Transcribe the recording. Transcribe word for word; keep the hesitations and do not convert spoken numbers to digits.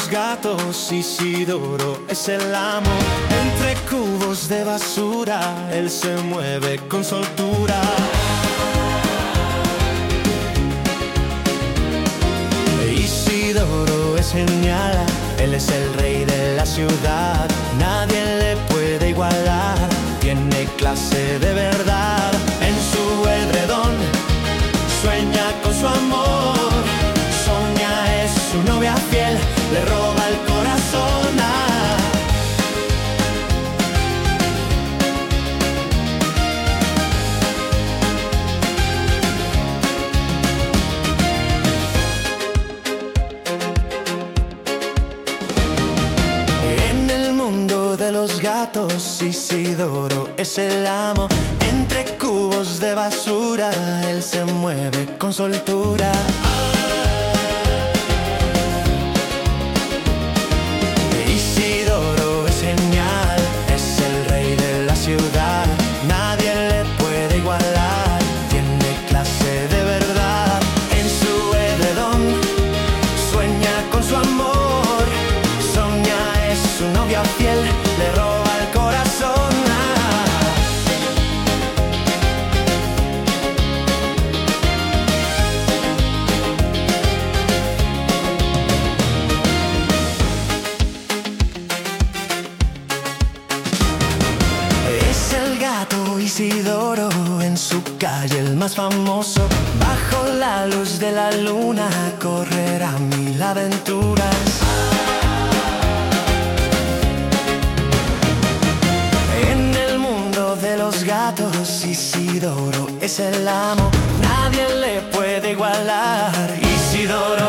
los gatos, Isidoro es el amo. Entre cubos de basura, él se mueve con soltura. Isidoro es genial, él es el rey de la ciudad. Nadie le puede igualar, tiene clase de verdad. En su edredón sueña con su amor. Sonia es su novia fiel, le roba el corazón. Ah. En el mundo de los gatos, Isidoro es el amo. Entre cubos de basura, él se mueve con soltura. Isidoro es genial, es el rey de la ciudad. Nadie le puede igualar, tiene clase de verdad. En su edredón sueña con su amor. Sonia es su novia fiel, le roba el corazón. Isidoro en su calle el más famoso. Bajo la luz de la luna correrá mil aventuras. En el mundo de los gatos, Isidoro es el amo. Nadie le puede igualar. Isidoro